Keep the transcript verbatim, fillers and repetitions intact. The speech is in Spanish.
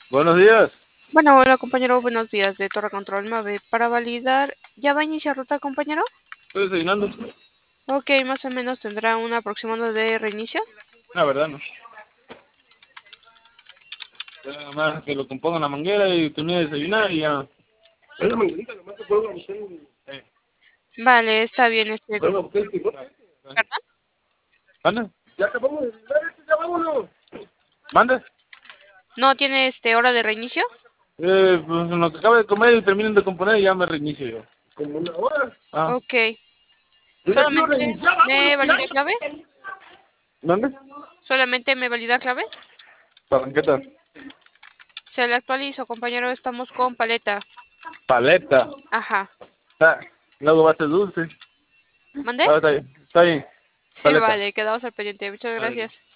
Buenos días. Bueno, hola compañero, buenos días de Torre Control nueve. Para validar, ¿ya va a iniciar ruta, compañero? Estoy desayunando. Ok, más o menos tendrá un aproximado de reinicio. La verdad, no. Ya nada más que lo compongan la manguera y termine de desayunar y ya. Es la manguerita, nomás que puedo buscar un... Eh. Vale, está bien este. Puedo buscar el timón. ¿Perdón? ¿Manda? Ya acabamos de desayunar, ya vámonos. ¿Manda? ¿No tiene este hora de reinicio? Eh, pues en lo que acabo de comer y terminen de componer ya me reinicio yo. ¿Como una hora? Ah. Ok. Yo ya quiero ¿Solamente reiniciar, me vámonos ya. valida clave? ¿Dónde? ¿Solamente me valida clave? Palanqueta. Se le actualizo, compañero, estamos con paleta. Paleta. Ajá. Ah, luego va a ser dulce. ¿Mande? Ah, está bien. Está bien. Sí, Paleta. vale, quedamos al pendiente. Muchas Vale. gracias.